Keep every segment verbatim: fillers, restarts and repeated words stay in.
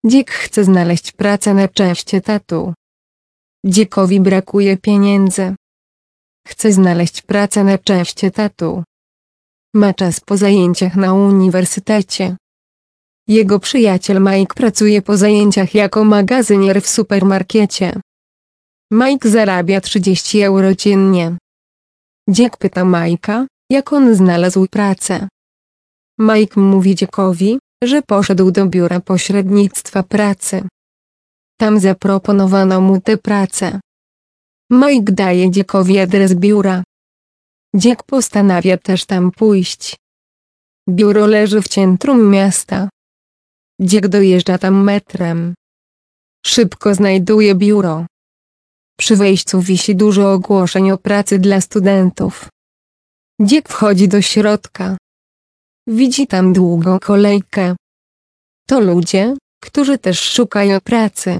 Dziek chce znaleźć pracę na cześć etatu. Dziekowi brakuje pieniędzy. Chce znaleźć pracę na cześć etatu. Ma czas po zajęciach na uniwersytecie. Jego przyjaciel Mike pracuje po zajęciach jako magazynier w supermarkecie. Mike zarabia trzydzieści euro dziennie. Dziek pyta Mike'a, jak on znalazł pracę. Mike mówi Dziekowi, że poszedł do biura pośrednictwa pracy. Tam zaproponowano mu tę pracę. Mike daje Dziekowi adres biura. Dziek postanawia też tam pójść. Biuro leży w centrum miasta. Dziek dojeżdża tam metrem. Szybko znajduje biuro. Przy wejściu wisi dużo ogłoszeń o pracy dla studentów. Dziek wchodzi do środka. Widzi tam długą kolejkę. To ludzie, którzy też szukają pracy.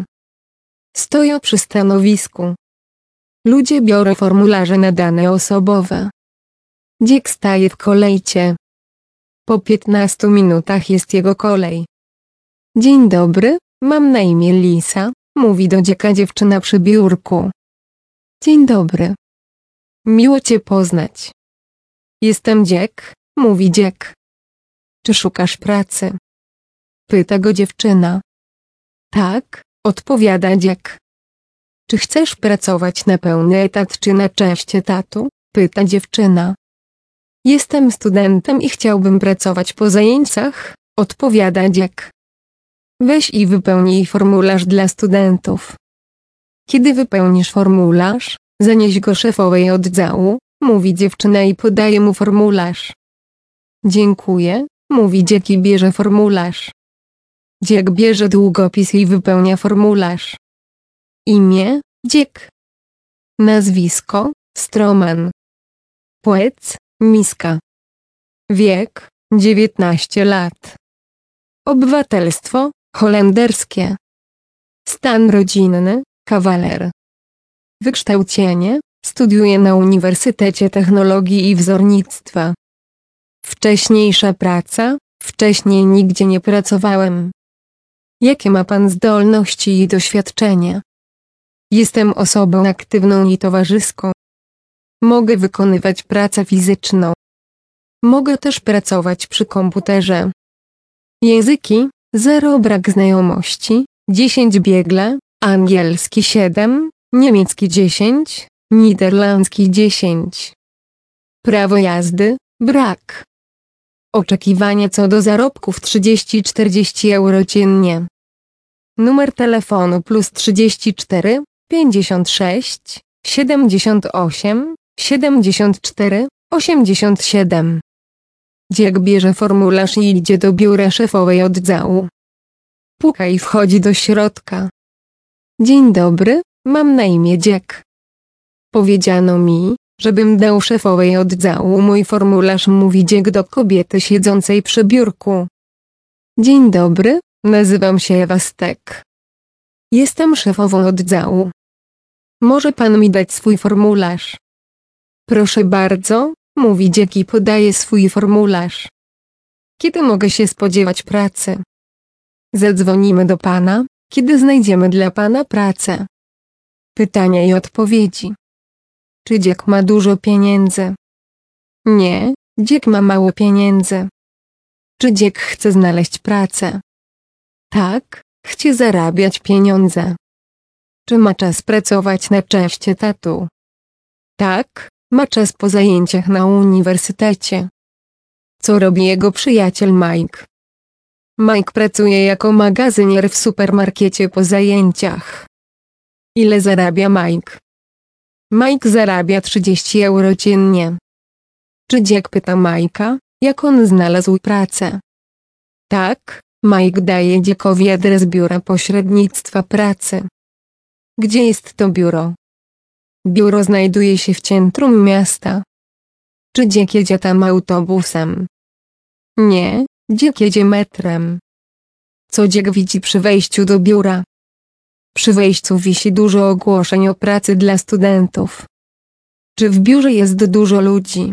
Stoją przy stanowisku. Ludzie biorą formularze na dane osobowe. Dziek staje w kolejce. Po piętnastu minutach jest jego kolej. Dzień dobry, mam na imię Lisa, mówi do Dzieka dziewczyna przy biurku. Dzień dobry. Miło cię poznać. Jestem Dziek, mówi Dziek. Czy szukasz pracy? Pyta go dziewczyna. Tak, odpowiada Dziek. Czy chcesz pracować na pełny etat czy na część etatu? Pyta dziewczyna. Jestem studentem i chciałbym pracować po zajęciach, odpowiada Dziek. Weź i wypełnij formularz dla studentów. Kiedy wypełnisz formularz, zanieś go szefowej oddziału, mówi dziewczyna i podaje mu formularz. Dziękuję, mówi Dziek i bierze formularz. Dziek bierze długopis i wypełnia formularz. Imię, Dziek. Nazwisko, Stroman. Płeć, Miska. Wiek, dziewiętnaście lat. Obywatelstwo, holenderskie. Stan rodzinny, kawaler. Wykształcenie, studiuje na Uniwersytecie Technologii i Wzornictwa. Wcześniejsza praca, wcześniej nigdzie nie pracowałem. Jakie ma pan zdolności i doświadczenie? Jestem osobą aktywną i towarzyską. Mogę wykonywać pracę fizyczną. Mogę też pracować przy komputerze. Języki, zero brak znajomości, dziesięć biegle, angielski siedem, niemiecki dziesięć, niderlandzki dziesięć. Prawo jazdy, brak. Oczekiwania co do zarobków trzydzieści do czterdziestu euro dziennie. Numer telefonu plus trzydzieści cztery, pięćdziesiąt sześć, siedemdziesiąt osiem, siedemdziesiąt cztery, osiemdziesiąt siedem. Dziek bierze formularz i idzie do biura szefowej oddziału. Puka i wchodzi do środka. Dzień dobry, mam na imię Dziek. Powiedziano mi, żebym dał szefowej oddziału mój formularz, mówi Dziek do kobiety siedzącej przy biurku. Dzień dobry, nazywam się Ewa Stek. Jestem szefową oddziału. Może pan mi dać swój formularz? Proszę bardzo, mówi Dziek i podaje swój formularz. Kiedy mogę się spodziewać pracy? Zadzwonimy do pana, kiedy znajdziemy dla pana pracę. Pytania i odpowiedzi. Czy Dziek ma dużo pieniędzy? Nie, Dziek ma mało pieniędzy. Czy Dziek chce znaleźć pracę? Tak, chce zarabiać pieniądze. Czy ma czas pracować na część etatu? Tak, ma czas po zajęciach na uniwersytecie. Co robi jego przyjaciel Mike? Mike pracuje jako magazynier w supermarkecie po zajęciach. Ile zarabia Mike? Mike zarabia trzydzieści euro dziennie. Czy Dziek pyta Mike'a, jak on znalazł pracę? Tak, Mike daje Dziekowi adres biura pośrednictwa pracy. Gdzie jest to biuro? Biuro znajduje się w centrum miasta. Czy Dziek jedzie tam autobusem? Nie, Dziek jedzie metrem. Co Dziek widzi przy wejściu do biura? Przy wejściu wisi dużo ogłoszeń o pracy dla studentów. Czy w biurze jest dużo ludzi?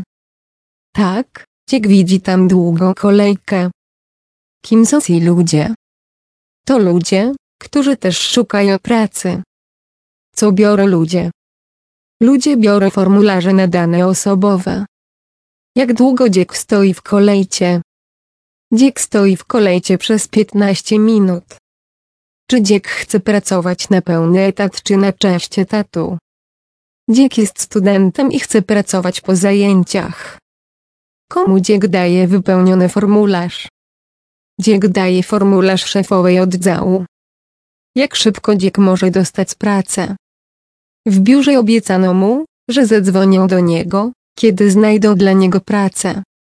Tak, Dziek widzi tam długą kolejkę. Kim są ci ludzie? To ludzie, którzy też szukają pracy. Co biorą ludzie? Ludzie biorą formularze na dane osobowe. Jak długo Dziek stoi w kolejce? Dziek stoi w kolejce przez piętnaście minut. Czy Dziek chce pracować na pełny etat czy na część etatu? Dziek jest studentem i chce pracować po zajęciach. Komu Dziek daje wypełniony formularz? Dziek daje formularz szefowej oddziału. Jak szybko Dziek może dostać pracę? W biurze obiecano mu, że zadzwonią do niego, kiedy znajdą dla niego pracę.